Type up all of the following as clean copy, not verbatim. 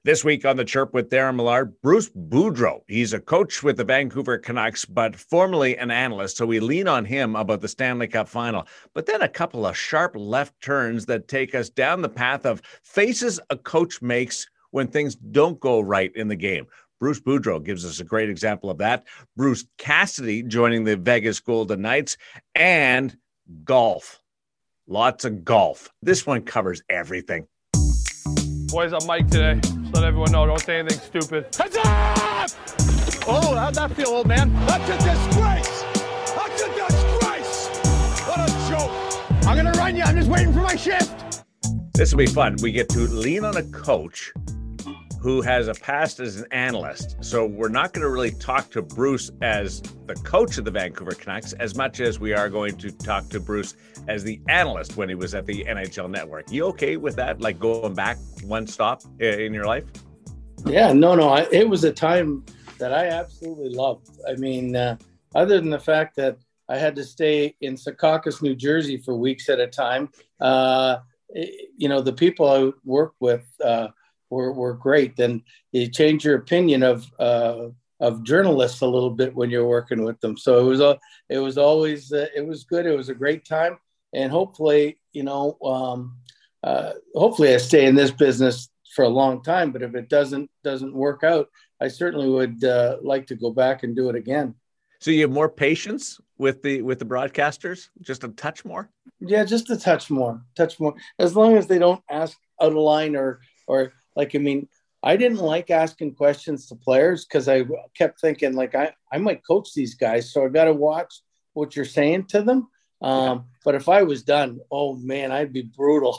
This week on the Chirp with Darren Millard, Bruce Boudreau. He's a coach with the Vancouver Canucks, but formerly an analyst, so we lean on him about the Stanley Cup final. But then a couple of sharp left turns that take us down the path of faces a coach makes when things don't go right in the game. Bruce Boudreau gives us a great example of that. Bruce Cassidy joining the Vegas Golden Knights, and golf. Lots of golf. This one covers everything. Boys, I'm Mike today. Just let everyone know, don't say anything stupid. Heads up! Oh, how'd that feel, old man? That's a disgrace! That's a disgrace! What a joke! I'm gonna run you. I'm just waiting for my shift. This will be fun. We get to lean on a coach who has a past as an analyst. So we're not going to really talk to Bruce as the coach of the Vancouver Canucks as much as we are going to talk to Bruce as the analyst when he was at the NHL Network. You okay with that? Like going back one stop in your life? Yeah, no. It was a time that I absolutely loved. I mean, other than the fact that I had to stay in Secaucus, New Jersey for weeks at a time, the people I worked with, were great. And you change your opinion of journalists a little bit when you're working with them. So it was always good. It was a great time, and hopefully I stay in this business for a long time. But if it doesn't work out, I certainly would like to go back and do it again. So you have more patience with the broadcasters, just a touch more? Yeah, just a touch more. As long as they don't ask out of line or. I didn't like asking questions to players because I kept thinking I might coach these guys, so I got to watch what you're saying to them. But if I was done, oh man, I'd be brutal.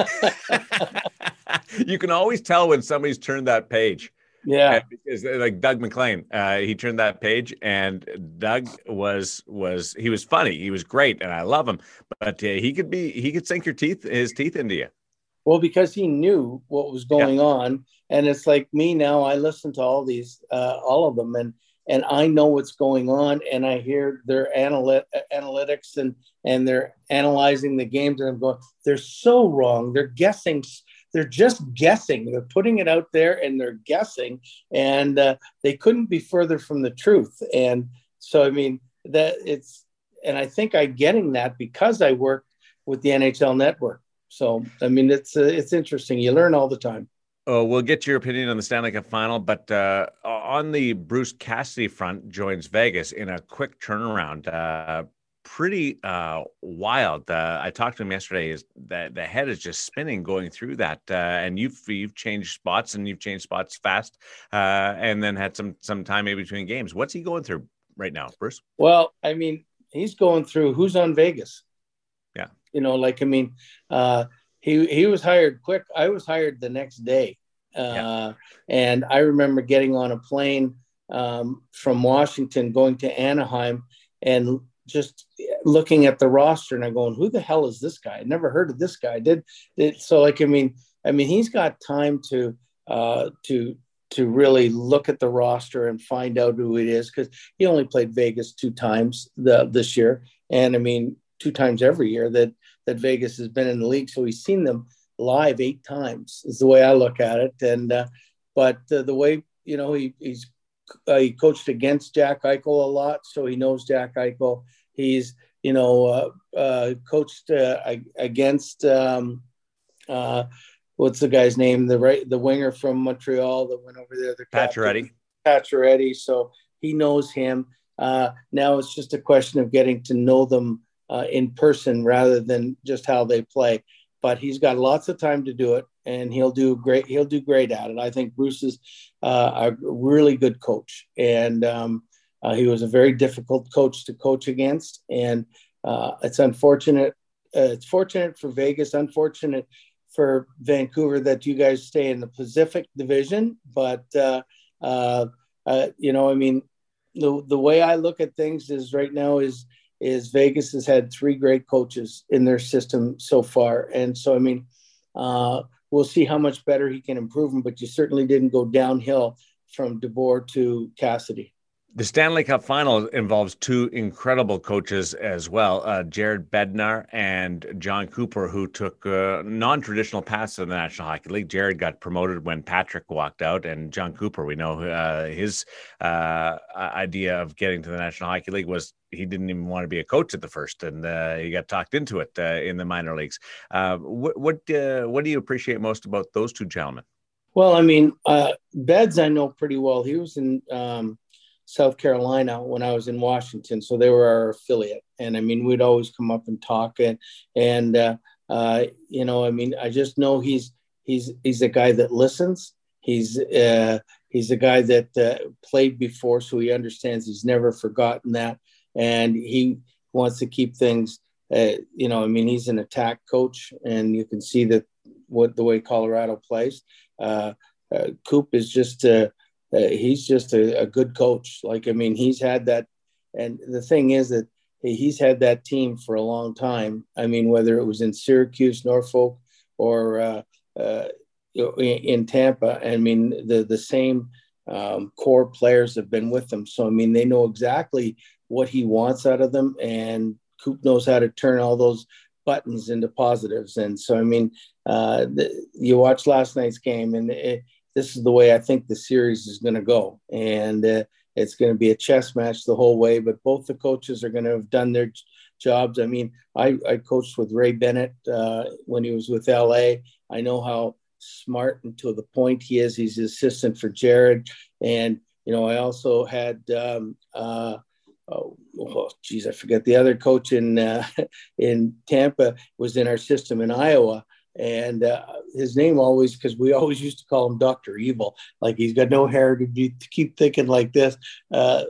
You can always tell when somebody's turned that page. Yeah, because like Doug McLean, he turned that page, and Doug was funny. He was great, and I love him. But he could sink his teeth into you. Well, because he knew what was going on. And it's like me now, I listen to all of them, and I know what's going on, and I hear their analytics and they're analyzing the games, and I'm going, they're so wrong. They're guessing. They're just guessing. They're putting it out there and they're guessing, and they couldn't be further from the truth. And so, I mean, and I think I'm getting that because I work with the NHL Network. So, I mean, it's interesting. You learn all the time. Oh, we'll get your opinion on the Stanley Cup final, but on the Bruce Cassidy front, joins Vegas in a quick turnaround. Pretty wild. I talked to him yesterday. The head is just spinning going through that, and you've changed spots, and you've changed spots fast, and then had some time in between games. What's he going through right now, Bruce? Well, I mean, he's going through who's on Vegas. Yeah. He was hired quick. I was hired the next day. And I remember getting on a plane from Washington, going to Anaheim, and just looking at the roster, and I'm going, who the hell is this guy? I never heard of this guy. He's got time to really look at the roster and find out who it is, because he only played Vegas 2 times this year. And I mean, 2 times every year that Vegas has been in the league. So he's seen them live 8 times is the way I look at it. And, but the way, he coached against Jack Eichel a lot. So he knows Jack Eichel. He's, coached against, what's the guy's name? The winger from Montreal that went over there. Pacioretty. So he knows him. Now it's just a question of getting to know them in person rather than just how they play. But he's got lots of time to do it, and he'll do great at it. I think Bruce is a really good coach, and he was a very difficult coach to coach against. And it's unfortunate. It's fortunate for Vegas, unfortunate for Vancouver that you guys stay in the Pacific Division. But the way I look at things is right now is Vegas has had 3 great coaches in their system so far. And so, we'll see how much better he can improve them, but you certainly didn't go downhill from DeBoer to Cassidy. The Stanley Cup final involves two incredible coaches as well, Jared Bednar and John Cooper, who took non-traditional paths to the National Hockey League. Jared got promoted when Patrick walked out, and John Cooper, we know his idea of getting to the National Hockey League was he didn't even want to be a coach at the first, and he got talked into it in the minor leagues. What do you appreciate most about those two gentlemen? Well, I mean, Beds I know pretty well. He was in South Carolina when I was in Washington, so they were our affiliate. And I mean, we'd always come up and talk, and you know, I mean, I just know he's a guy that listens. He's a guy that played before, so he understands. He's never forgotten that, and he wants to keep things. You know, I mean, he's an attack coach, and you can see that the way Colorado plays. Coop is just he's just a good coach. Like, I mean, he's had that. And the thing is that he's had that team for a long time. I mean, whether it was in Syracuse, Norfolk, or in Tampa, I mean, the same core players have been with them. So, I mean, they know exactly what he wants out of them. And Coop knows how to turn all those buttons into positives. And so, I mean, you watched last night's game, and this is the way I think the series is going to go. And it's going to be a chess match the whole way, but both the coaches are going to have done their jobs. I mean, I coached with Ray Bennett when he was with LA. I know how smart and to the point he is. He's the assistant for Jared. And, you know, I also had, I forget the other coach in Tampa was in our system in Iowa. And his name always, because we always used to call him Dr. Evil, like he's got no hair to keep thinking like this. So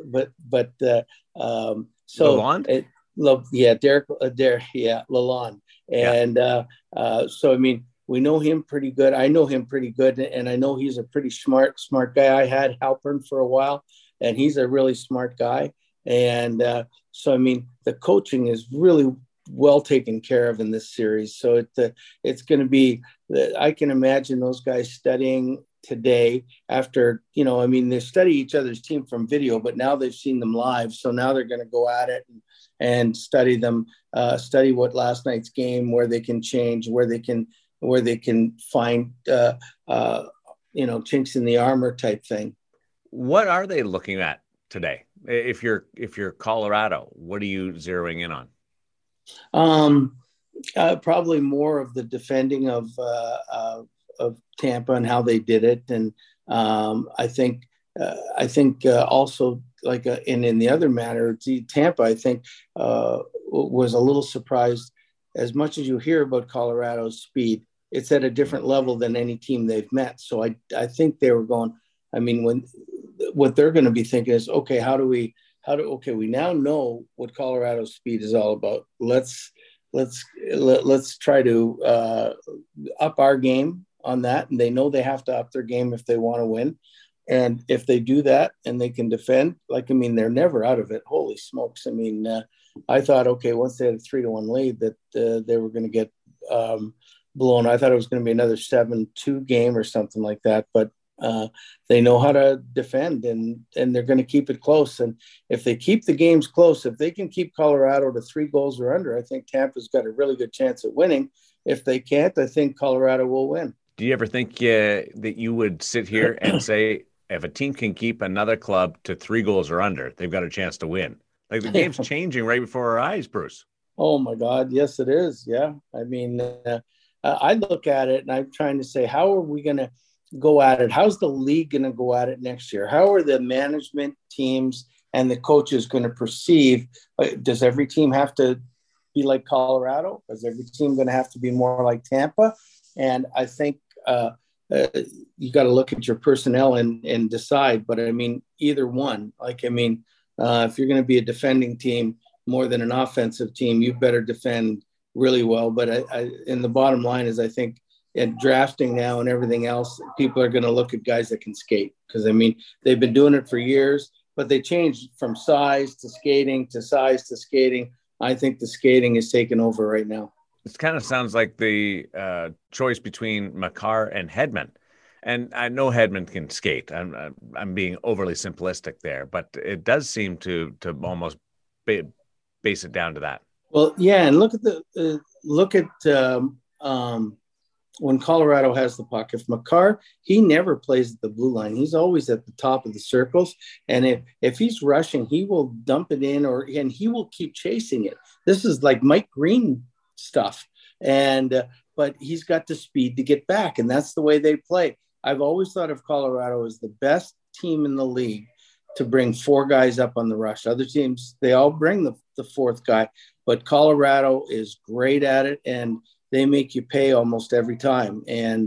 Lalonde? Derek, Lalonde. And so, I mean, we know him pretty good. I know him pretty good, and I know he's a pretty smart guy. I had Halpern for a while, and he's a really smart guy. And so, I mean, the coaching is really well taken care of in this series. So it's going to be, I can imagine those guys studying today after, you know, I mean, they study each other's team from video, but now they've seen them live. So now they're going to go at it and study them, study what last night's game, where they can change, where they can find, you know, chinks in the armor type thing. What are they looking at today? If you're Colorado, what are you zeroing in on? Probably more of the defending of Tampa and how they did it. And I think also, like in the other matter, Tampa, I think, was a little surprised. As much as you hear about Colorado's speed, it's at a different level than any team they've met. So I think they were going, I mean, what they're going to be thinking is, okay, we now know what Colorado's speed is all about. Let's try to up our game on that. And they know they have to up their game if they want to win. And if they do that and they can defend, like, I mean, they're never out of it. Holy smokes. I mean, I thought, okay, once they had a 3-1 lead that they were going to get blown. I thought it was going to be another 7-2 game or something like that. But they know how to defend, and they're going to keep it close. And if they keep the games close, if they can keep Colorado to 3 goals or under, I think Tampa's got a really good chance at winning. If they can't, I think Colorado will win. Do you ever think that you would sit here and say, if a team can keep another club to 3 goals or under, they've got a chance to win? Like, the game's changing right before our eyes, Bruce. Oh my God. Yes, it is. Yeah. I mean, I look at it and I'm trying to say, how are we going to go at it? How's the league going to go at it next year? How are the management teams and the coaches going to perceive? Does every team have to be like Colorado? Is every team going to have to be more like Tampa? And I think you got to look at your personnel and decide. But I mean, either one. Like, I mean, if you're going to be a defending team more than an offensive team, you better defend really well. But and the bottom line is, I think, in drafting now and everything else, people are going to look at guys that can skate, because, I mean, they've been doing it for years, but they changed from size to skating to size to skating. I think the skating is taking over right now. It kind of sounds like the choice between Makar and Hedman. And I know Hedman can skate. I'm being overly simplistic there, but it does seem to almost base it down to that. Well, yeah, and look at when Colorado has the puck. If Makar, he never plays at the blue line. He's always at the top of the circles. And if he's rushing, he will dump it in, and he will keep chasing it. This is like Mike Green stuff. And but he's got the speed to get back, and that's the way they play. I've always thought of Colorado as the best team in the league to bring 4 guys up on the rush. Other teams, they all bring the 4th guy, but Colorado is great at it, and they make you pay almost every time. And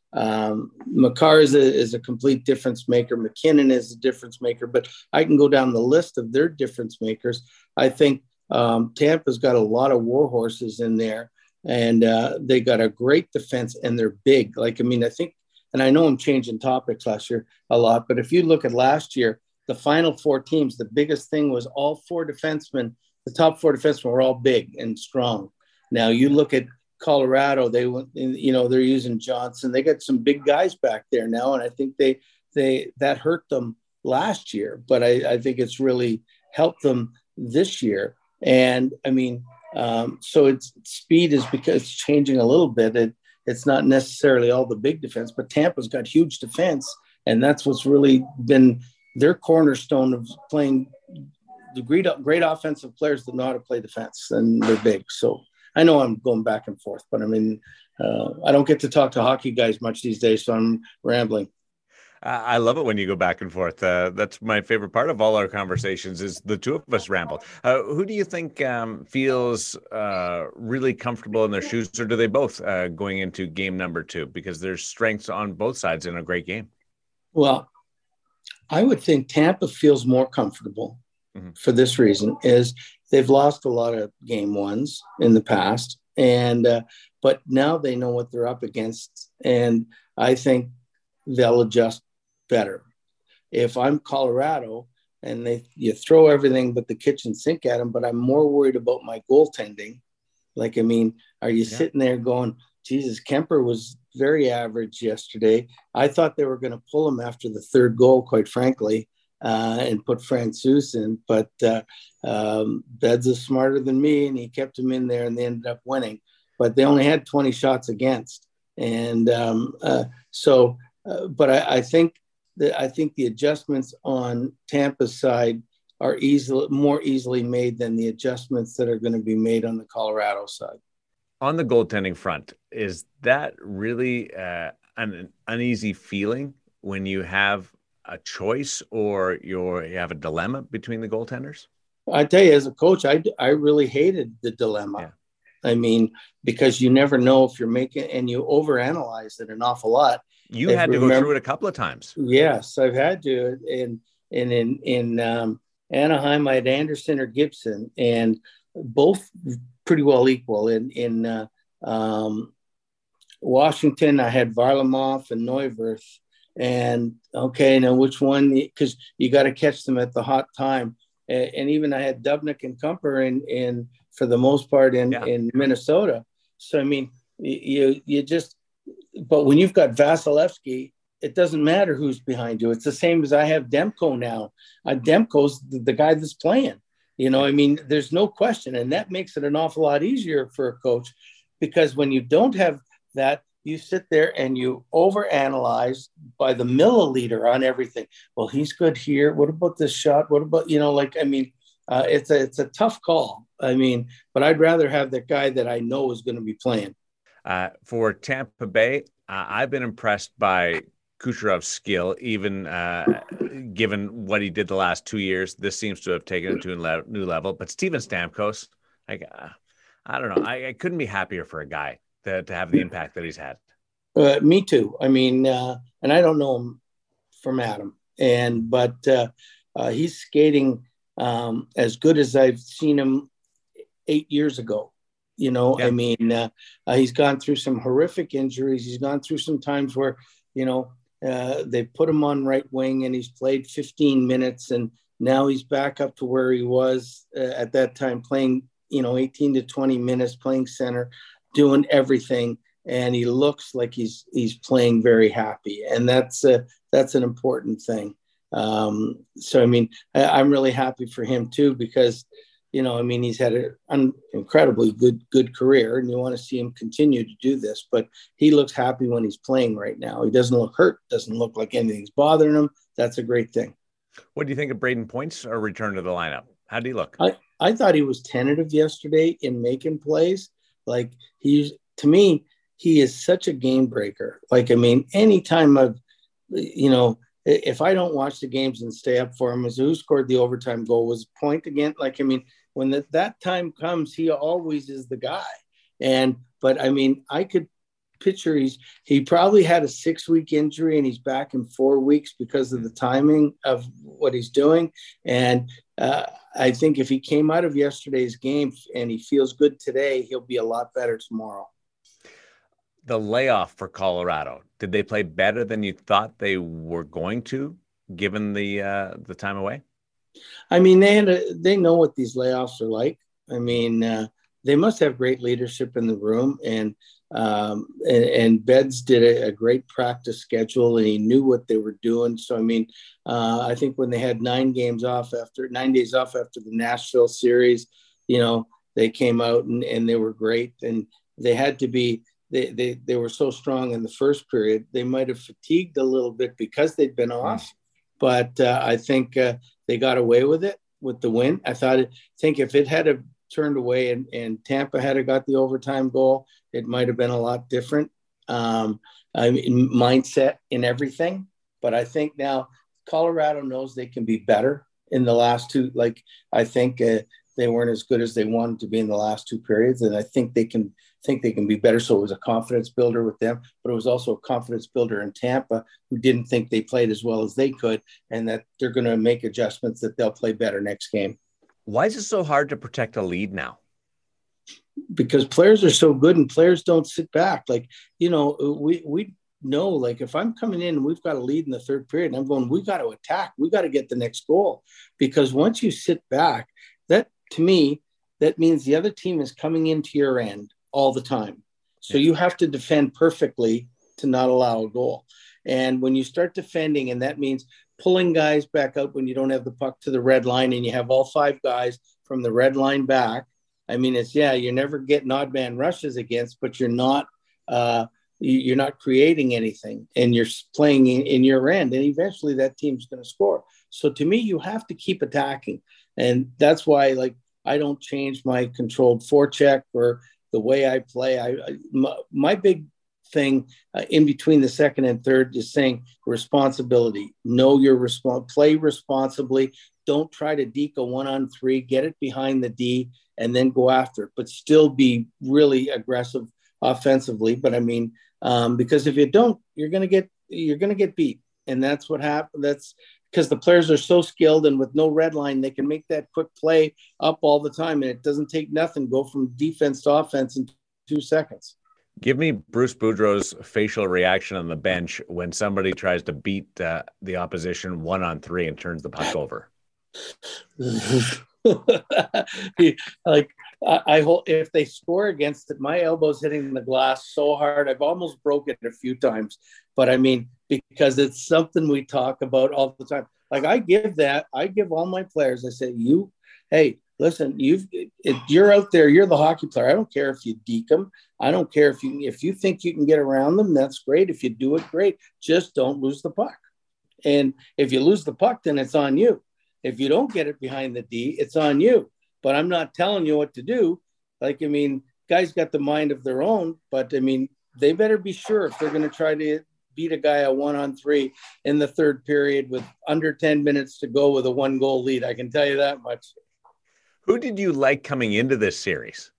Makar is a complete difference maker. McKinnon is a difference maker, but I can go down the list of their difference makers. I think Tampa's got a lot of war horses in there, and they got a great defense, and they're big. I think, and I know I'm changing topics last year a lot, but if you look at last year, the final 4 teams, the biggest thing was all 4 defensemen, the top 4 defensemen were all big and strong. Now you look at Colorado, they're using Johnson. They got some big guys back there now, and I think that hurt them last year, but I think it's really helped them this year. And I mean, so it's speed is because it's changing a little bit. It's not necessarily all the big defense, but Tampa's got huge defense, and that's what's really been their cornerstone of playing the great offensive players that know how to play defense, and they're big. So I know I'm going back and forth, but I mean, I don't get to talk to hockey guys much these days, so I'm rambling. I love it when you go back and forth. That's my favorite part of all our conversations is the two of us ramble. Who do you think feels really comfortable in their shoes, or do they both going into game number 2? Because there's strengths on both sides in a great game. Well, I would think Tampa feels more comfortable for this reason, is they've lost a lot of game 1s in the past, and but now they know what they're up against, and I think they'll adjust better. If I'm Colorado and you throw everything but the kitchen sink at them, but I'm more worried about my goaltending. Are you sitting there going, Jesus, Kemper was very average yesterday. I thought they were going to pull him after the 3rd goal, quite frankly, and put Francouz in, but Beds is smarter than me, and he kept him in there, and they ended up winning. But they only had 20 shots against, and but I think the adjustments on Tampa's side are more easily made than the adjustments that are going to be made on the Colorado side. On the goaltending front, is that really an uneasy feeling when you have a choice or you have a dilemma between the goaltenders? I tell you, as a coach, I really hated the dilemma. Yeah. I mean, because you never know if you're making, and you overanalyze it an awful lot. You had to go through it a couple of times. Yes, I've had to. In Anaheim, I had Anderson or Gibson, and both pretty well equal. In Washington, I had Varlamov and Neuwirth. And okay, now which one? Because you got to catch them at the hot time. And even I had Dubnyk and Kumper in for the most part in Minnesota. So I mean, you just. But when you've got Vasilevsky, it doesn't matter who's behind you. It's the same as I have Demko now. Demko's the guy that's playing. I mean, there's no question. And that makes it an awful lot easier for a coach, because when you don't have that, you sit there and you overanalyze by the milliliter on everything. Well, he's good here. What about this shot? What about, it's a tough call. I mean, but I'd rather have that guy that I know is going to be playing. For Tampa Bay, I've been impressed by Kucherov's skill, even given what he did the last 2 years. This seems to have taken it to a new level. But Steven Stamkos, I don't know. I couldn't be happier for a guy to have the impact that he's had. Me too. I mean, and I don't know him from Adam, but he's skating as good as I've seen him 8 years ago. I mean, he's gone through some horrific injuries. He's gone through some times where, they put him on right wing and he's played 15 minutes, and now he's back up to where he was at that time, playing, 18 to 20 minutes, playing center, doing everything. and he looks like he's playing very happy, and that's an important thing. So I mean, I'm really happy for him too, because he's had an incredibly good career, and you want to see him continue to do this. But he looks happy when he's playing right now. He doesn't look hurt, doesn't look like anything's bothering him. That's a great thing. What do you think of Brayden Point's return to the lineup? How do you look? I thought he was tentative yesterday in making plays. Like, to me, he is such a game breaker. Like, I mean, anytime if I don't watch the games and stay up for him, as who scored the overtime goal was Point again. Like, I mean, when that time comes, he always is the guy. But I mean, I could picture he probably had a 6-week injury and he's back in 4 weeks because of the timing of what he's doing. And I think if he came out of yesterday's game and he feels good today, he'll be a lot better tomorrow. The layoff for Colorado, did they play better than you thought they were going to, given the time away? I mean, they know what these layoffs are like. I mean, they must have great leadership in the room, and Beds did a great practice schedule, and he knew what they were doing. So, I mean, I think when they had 9 days off after the Nashville series, they came out and they were great, and they had to be. They were so strong in the first period. They might have fatigued a little bit because they'd been off, but I think they got away with it with the win. I think if it had turned away and Tampa had got the overtime goal, it might have been a lot different. Mindset in everything. But I think now Colorado knows they can be better in the last two. Like, I think they weren't as good as they wanted to be in the last 2 periods, and I think they can be better. So it was a confidence builder with them, but it was also a confidence builder in Tampa, who didn't think they played as well as they could, and that they're going to make adjustments that they'll play better next game. Why is it so hard to protect a lead now? Because players are so good and players don't sit back. Like, we know, like, if I'm coming in and we've got a lead in the 3rd period and I'm going, we got to attack, we got to get the next goal. Because once you sit back, that, to me, that means the other team is coming into your end all the time. So you have to defend perfectly to not allow a goal. And when you start defending, and that means pulling guys back out when you don't have the puck to the red line and you have all 5 guys from the red line back. I mean, you're never getting odd man rushes against, but you're not creating anything, and you're playing in your end, and eventually that team's going to score. So to me, you have to keep attacking. And that's why, like, I don't change my controlled forecheck or the way I play. My big thing in between the 2nd and 3rd is saying responsibility. Know your play responsibly. Don't try to deke a 1-on-3. Get it behind the D and then go after it, but still be really aggressive offensively. But I mean, because if you don't, you're gonna get beat, and that's what happened. That's because the players are so skilled, and with no red line, they can make that quick play up all the time, and it doesn't take nothing. Go from defense to offense in 2 seconds. Give me Bruce Boudreau's facial reaction on the bench when somebody tries to beat the opposition 1-on-3 and turns the puck over. I hope if they score against it, my elbow's hitting the glass so hard I've almost broken it a few times. But I mean, because it's something we talk about all the time. Like, I give all my players, I say, hey, listen, you're out there, you're the hockey player. I don't care if you deke them. I don't care if you think you can get around them. That's great. If you do it, great. Just don't lose the puck. And if you lose the puck, then it's on you. If you don't get it behind the D, it's on you. But I'm not telling you what to do. Like, I mean, guys got the mind of their own, but I mean, they better be sure if they're going to try to beat a guy a 1-on-3 in the 3rd period with under 10 minutes to go with a 1-goal lead. I can tell you that much. Who did you like coming into this series?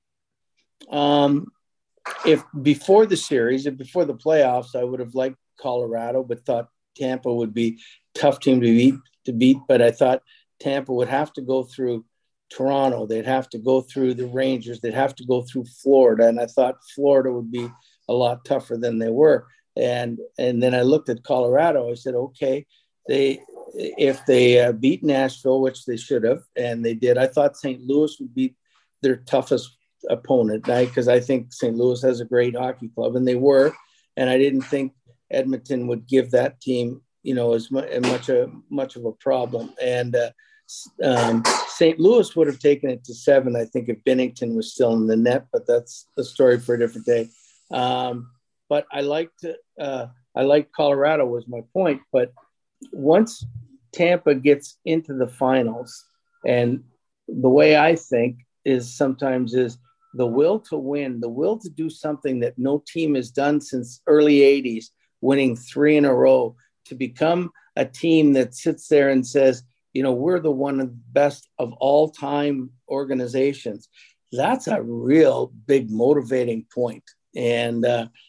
If before the series, if before the playoffs, I would have liked Colorado, but thought Tampa would be a tough team to beat. But I thought Tampa would have to go through Toronto. They'd have to go through the Rangers. They'd have to go through Florida. And I thought Florida would be a lot tougher than they were. And then I looked at Colorado. I said, okay, if they beat Nashville, which they should have, and they did, I thought St. Louis would be their toughest opponent, because I think St. Louis has a great hockey club, and they were, and I didn't think Edmonton would give that team, as much of a problem. And St. Louis would have taken it to 7, I think, if Binnington was still in the net, but that's a story for a different day. But I liked Colorado was my point. But once Tampa gets into the finals, and the way I think is sometimes is the will to win, the will to do something that no team has done since early 80s, winning 3 in a row, to become a team that sits there and says, we're the one of the best of all time organizations. That's a real big motivating point. And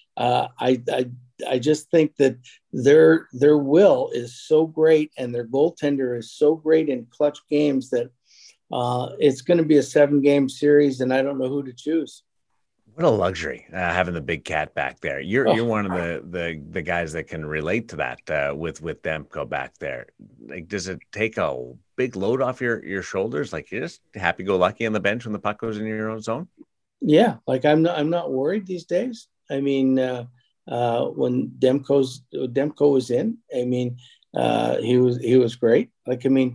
I just think that their will is so great, and their goaltender is so great in clutch games that it's going to be a 7-game series, and I don't know who to choose. What a luxury, having the big cat back there. You're one of the guys that can relate to that with Demko back there. Like, does it take a big load off your shoulders? Like, you're just happy-go-lucky on the bench when the puck goes in your own zone? Yeah, like I'm not worried these days. I mean, when Demko was in, I mean, he was great. Like, I mean,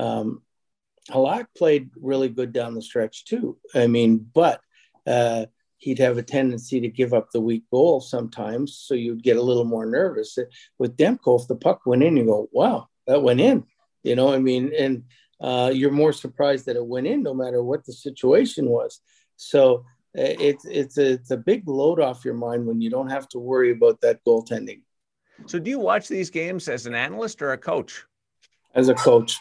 Halak played really good down the stretch too. I mean, but he'd have a tendency to give up the weak goal sometimes, so you'd get a little more nervous. With Demko, if the puck went in, you go, wow, that went in. I mean, and you're more surprised that it went in no matter what the situation was. So it's a big load off your mind when you don't have to worry about that goaltending. So do you watch these games as an analyst or a coach? As a coach,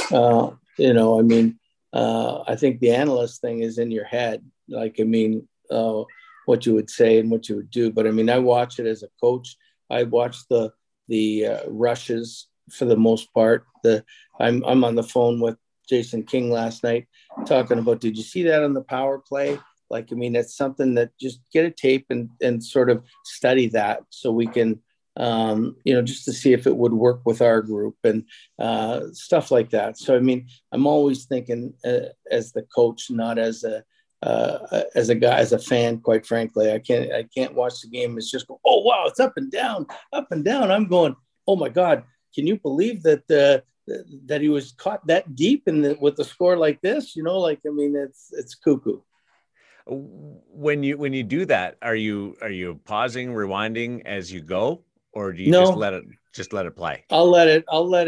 I mean, I think the analyst thing is in your head. Like, I mean, what you would say and what you would do. But I mean, I watch it as a coach. I watch the rushes for the most part. I'm on the phone with Jason King last night talking about, did you see that on the power play? Like, I mean, it's something that just get a tape and sort of study that so we can, just to see if it would work with our group and stuff like that. So, I mean, I'm always thinking as the coach, not as a guy, as a fan, quite frankly. I can't watch the game. It's just go, oh, wow, it's up and down. I'm going, oh my God, can you believe that that he was caught that deep with the score like this? Like, I mean, it's cuckoo. When you do that, are you pausing, rewinding as you go, or do you just let it play? I'll let it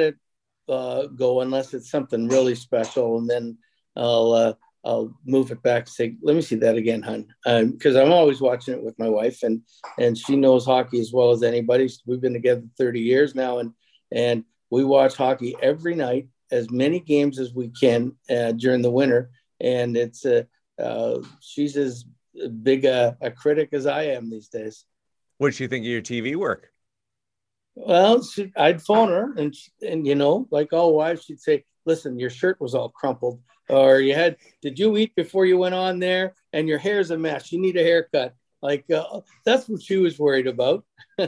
go unless it's something really special, and then I'll move it back and say, let me see that again, hon. Because I'm always watching it with my wife, and she knows hockey as well as anybody. We've been together 30 years now, and we watch hockey every night, as many games as we can during the winter. And it's she's as big a critic as I am these days. What does she think of your TV work? Well, I'd phone her, and like all wives, she'd say, listen, your shirt was all crumpled, or did you eat before you went on there? And your hair's a mess. You need a haircut. Like, that's what she was worried about.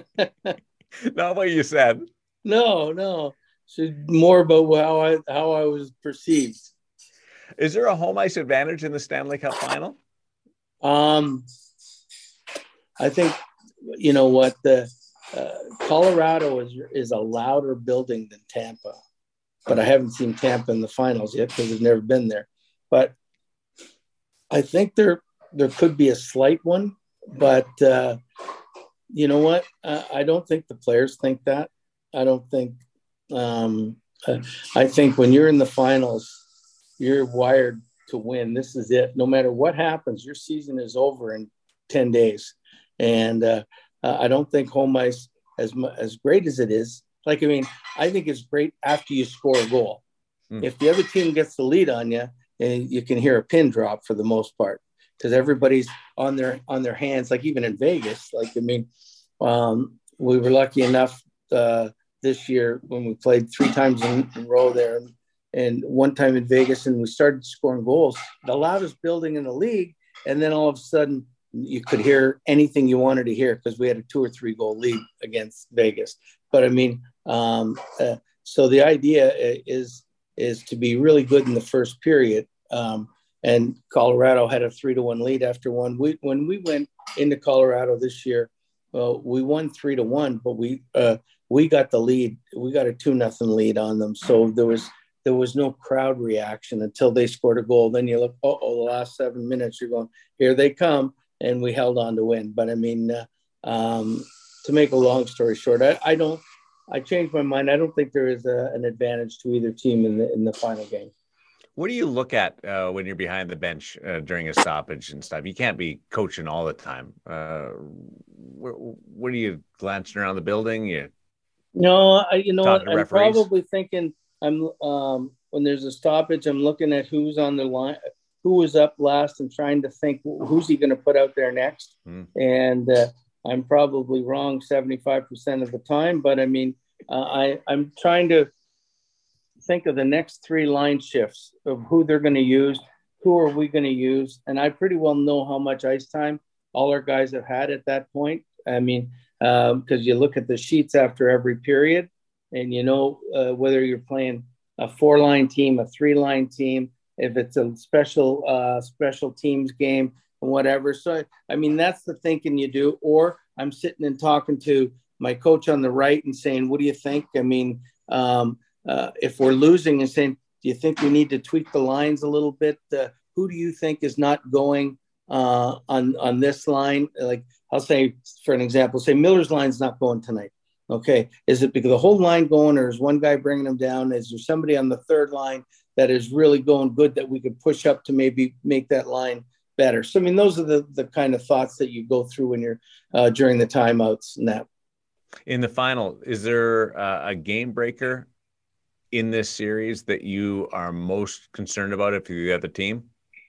Not what you said. No. She's more about how I was perceived. Is there a home ice advantage in the Stanley Cup final? I think, what the Colorado is a louder building than Tampa. But I haven't seen Tampa in the finals yet because I've never been there. But I think there could be a slight one. But you know what? I don't think the players think that. I don't think I think when you're in the finals, you're wired to win. This is it. No matter what happens, your season is over in 10 days. And I don't think home ice, as great as it is, like, I mean, I think it's great after you score a goal. If the other team gets the lead on you, and you can hear a pin drop for the most part, because everybody's on their hands. Like, even in Vegas, like, I mean, we were lucky enough this year when we played 3 times in a row there, and one time in Vegas, and we started scoring goals, the loudest building in the league, and then all of a sudden you could hear anything you wanted to hear because we had a 2 or 3 goal lead against Vegas. But I mean, so the idea is to be really good in the first period. and Colorado had a 3-1 lead after one. When we went into Colorado this year, well, we won 3-1, but we got the lead. We got a 2-0 lead on them. So there was no crowd reaction until they scored a goal. Then you look, the last 7 minutes, you're going, here they come. And we held on to win. But I mean, to make a long story short, I changed my mind. I don't think there is an advantage to either team in the final game. What do you look at when you're behind the bench during a stoppage and stuff? You can't be coaching all the time. What are you glancing around the building? I'm probably thinking when there's a stoppage, I'm looking at who's on the line, who was up last, and trying to think who's he going to put out there next. And I'm probably wrong 75% of the time, but I mean, I'm trying to think of the next 3 line shifts of who they're going to use, who are we going to use, and I pretty well know how much ice time all our guys have had at that point. I mean, because you look at the sheets after every period, and whether you're playing a 4-line team, a 3-line team, if it's a special teams game and whatever. So, I mean, that's the thinking you do. Or I'm sitting and talking to my coach on the right and saying, what do you think? I mean, if we're losing, and saying, do you think we need to tweak the lines a little bit? Who do you think is not going on this line? Like, I'll say, for an example, say Miller's line's not going tonight. Okay. Is it because the whole line going, or is one guy bringing them down? Is there somebody on the third line that is really going good that we could push up to maybe make that line better? So, I mean, those are the kind of thoughts that you go through when you're during the timeouts and that. In the final, is there a game breaker in this series that you are most concerned about if you're the other team?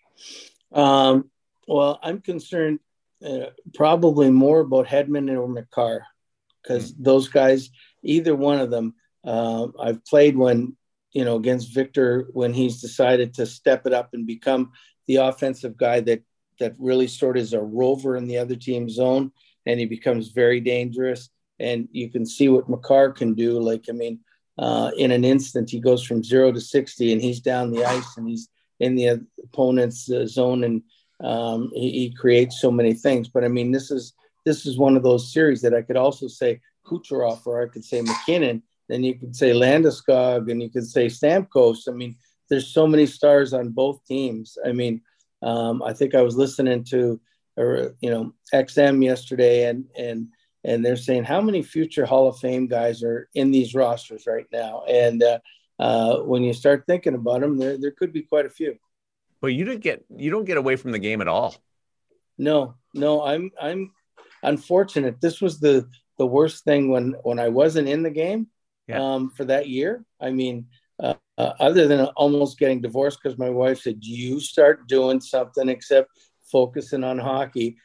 Well, I'm concerned probably more about Hedman or Makar, because those guys, either one of them, I've played against Victor when he's decided to step it up and become the offensive guy that really sort of is a rover in the other team's zone, and he becomes very dangerous. And you can see what Makar can do. Like, I mean, in an instant, he goes from 0 to 60, and he's down the ice, and he's in the opponent's zone, and he creates so many things. But I mean, this is one of those series that I could also say Kucherov, or I could say McKinnon, then you could say Landeskog, and you could say Stamkos. I mean, there's so many stars on both teams. I mean, I think I was listening to XM yesterday, and they're saying how many future Hall of Fame guys are in these rosters right now. And when you start thinking about them, there could be quite a few. But you don't get away from the game at all. No, I'm unfortunate. This was the worst thing when I wasn't in the game for that year. I mean, other than almost getting divorced because my wife said, you start doing something except focusing on hockey.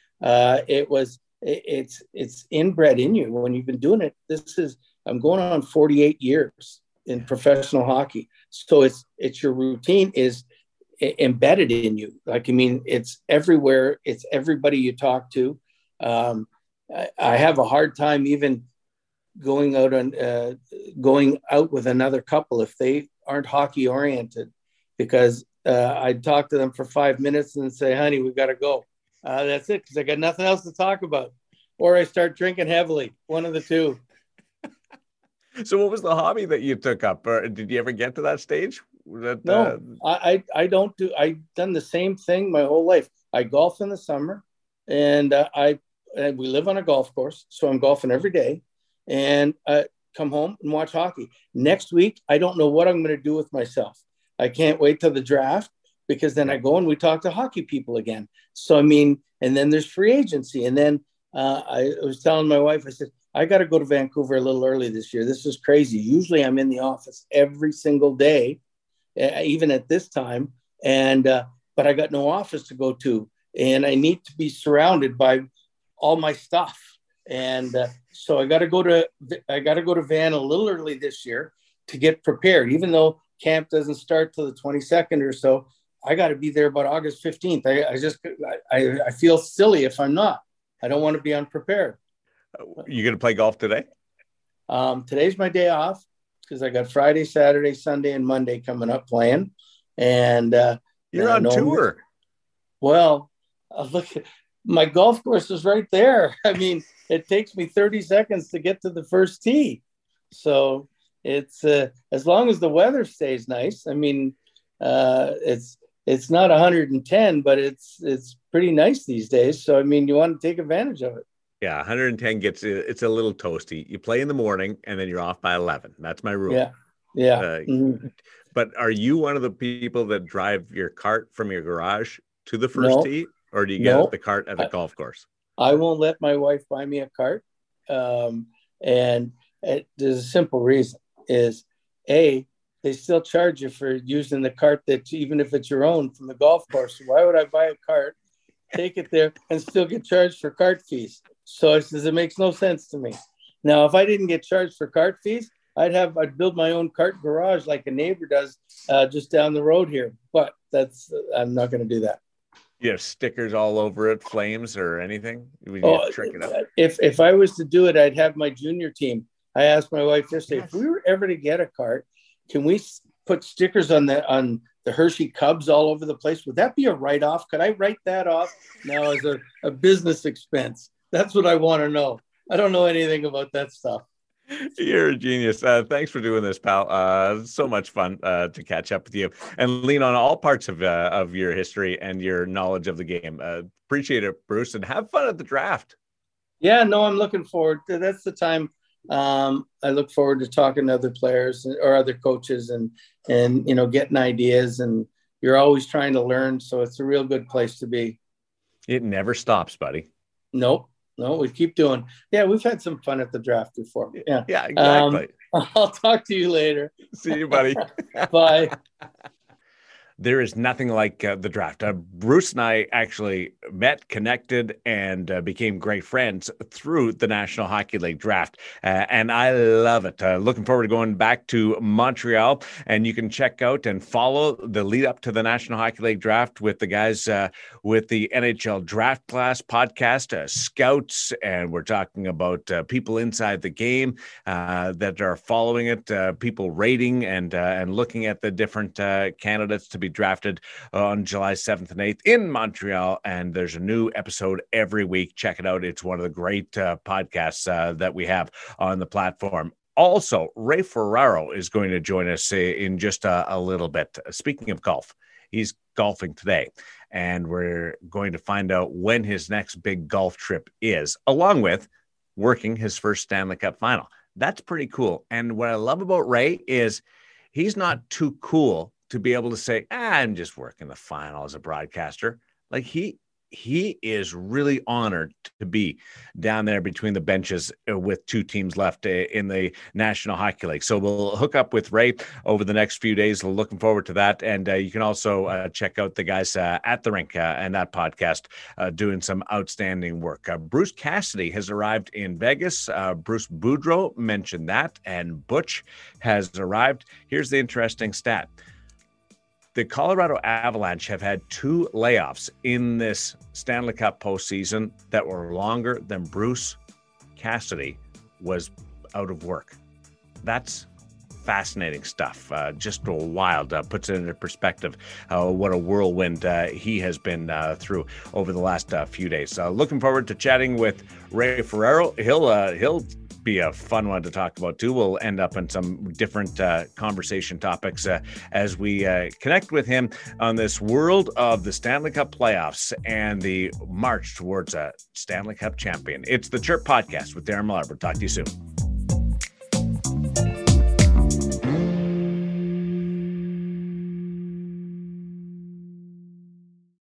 It's inbred in you when you've been doing it. I'm going on 48 years in professional hockey. So it's your routine is embedded in you. Like, I mean, it's everywhere. It's everybody you talk to. I have a hard time even going out with another couple if they aren't hockey oriented, because I'd talk to them for 5 minutes and say, honey, we got to go. That's it, because I got nothing else to talk about. Or I start drinking heavily, one of the two. So what was the hobby that you took up? Or did you ever get to that stage? No, I don't do. I've done the same thing my whole life. I golf in the summer, and we live on a golf course, so I'm golfing every day, and come home and watch hockey. Next week, I don't know what I'm going to do with myself. I can't wait till the draft, because then I go and we talk to hockey people again. So, I mean, and then there's free agency. And then I was telling my wife, I said, I got to go to Vancouver a little early this year. This is crazy. Usually I'm in the office every single day, even at this time. And, but I got no office to go to, and I need to be surrounded by all my stuff. And so I got to go to Van a little early this year to get prepared, even though camp doesn't start till the 22nd or so. I got to be there about August 15th. I feel silly if I'm not. I don't want to be unprepared. You going to play golf today? Today's my day off, because I got Friday, Saturday, Sunday, and Monday coming up playing. And You're on tour. Well, look, my golf course is right there. I mean, it takes me 30 seconds to get to the first tee. So it's as long as the weather stays nice. I mean, it's not 110, but it's pretty nice these days. So, I mean, you want to take advantage of it. Yeah, 110 it's a little toasty. You play in the morning and then you're off by 11. That's my rule. Yeah. But are you one of the people that drive your cart from your garage to the first tee, or do you get the cart at the golf course? I won't let my wife buy me a cart. And there's a simple reason is they still charge you for using the cart that even if it's your own from the golf course. Why would I buy a cart, take it there and still get charged for cart fees? So it makes no sense to me. Now, if I didn't get charged for cart fees, I'd build my own cart garage like a neighbor does just down the road here. But I'm not going to do that. You have stickers all over it, flames or anything? Trick it up. If I was to do it, I'd have my junior team. I asked my wife yesterday, if we were ever to get a cart, can we put stickers on the Hershey Cubs all over the place? Would that be a write-off? Could I write that off now as a business expense? That's what I want to know. I don't know anything about that stuff. You're a genius. Thanks for doing this, pal. So much fun to catch up with you and lean on all parts of your history and your knowledge of the game. Appreciate it, Bruce, and have fun at the draft. Yeah, no, I'm looking forward to that's the time. I look forward to talking to other players or other coaches and getting ideas, and you're always trying to learn. So it's a real good place to be. It never stops, buddy. Nope. No, we keep doing. Yeah, we've had some fun at the draft before. Yeah, exactly. I'll talk to you later. See you, buddy. Bye. There is nothing like the draft. Bruce and I actually met, connected, and became great friends through the National Hockey League draft. And I love it. Looking forward to going back to Montreal. And you can check out and follow the lead up to the National Hockey League draft with the guys with the NHL Draft Class podcast, Scouts. And we're talking about people inside the game that are following it, people rating and looking at the different candidates to be drafted on July 7th and 8th in Montreal. And there's a new episode every week. Check it out. It's one of the great podcasts that we have on the platform. Also, Ray Ferraro is going to join us in just a little bit. Speaking of golf, he's golfing today, and we're going to find out when his next big golf trip is, along with working his first Stanley Cup final. That's pretty cool. And what I love about Ray is he's not too cool to be able to say, I'm just working the final as a broadcaster. Like he is really honored to be down there between the benches with two teams left in the National Hockey League. So we'll hook up with Ray over the next few days. Looking forward to that. And you can also check out the guys at the rink and that podcast doing some outstanding work. Bruce Cassidy has arrived in Vegas. Bruce Boudreau mentioned that, and Butch has arrived. Here's the interesting stat. The Colorado Avalanche have had 2 layoffs in this Stanley Cup postseason that were longer than Bruce Cassidy was out of work. That's fascinating stuff. Just wild. Puts it into perspective what a whirlwind he has been through over the last few days. Looking forward to chatting with Ray Ferraro. He'll be a fun one to talk about too. We'll end up in some different conversation topics as we connect with him on this world of the Stanley Cup playoffs and the march towards a Stanley Cup champion. It's the Chirp Podcast with Darren Millar. Talk to you soon.